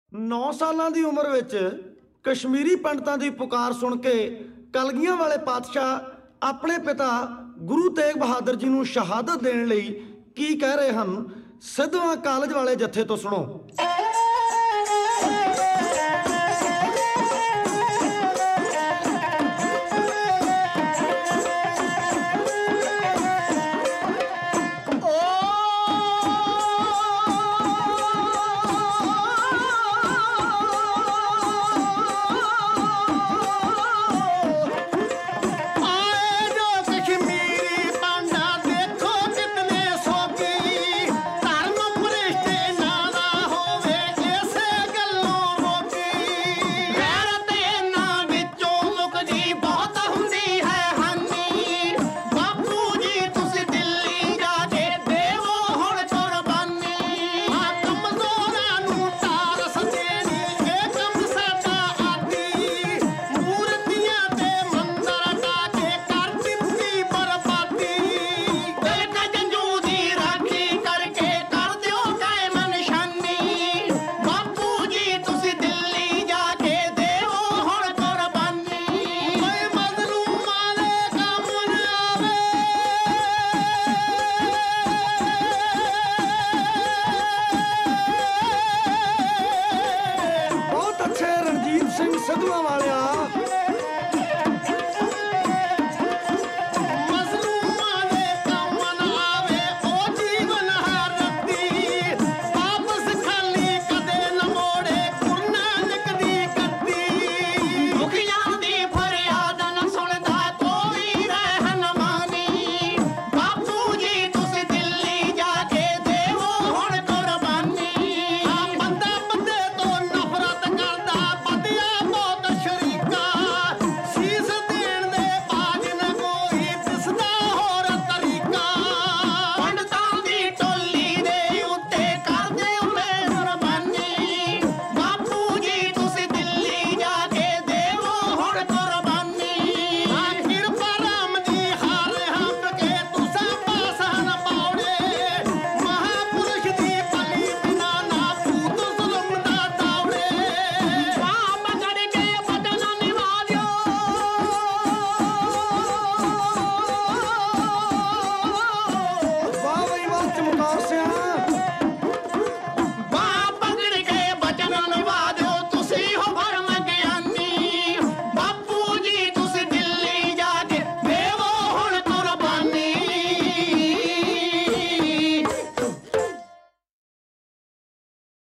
9 ਸਾਲਾਂ ਦੀ ਉਮਰ ਵਿੱਚ ਕਸ਼ਮੀਰੀ ਪੰਡਤਾਂ ਦੀ ਪੁਕਾਰ ਸੁਣ ਕੇ ਕਲਗੀਆਂ ਵਾਲੇ ਪਾਤਸ਼ਾਹ ਆਪਣੇ ਪਿਤਾ ਗੁਰੂ ਤੇਗ ਬਹਾਦਰ ਜੀ ਨੂੰ ਸ਼ਹਾਦਤ ਦੇਣ ਲਈ ਕੀ ਕਹਿ ਰਹੇ ਹਨ, ਸਿੱਧਵਾਂ ਕਾਲਜ ਵਾਲੇ ਜੱਥੇ ਤੋਂ ਸੁਣੋ।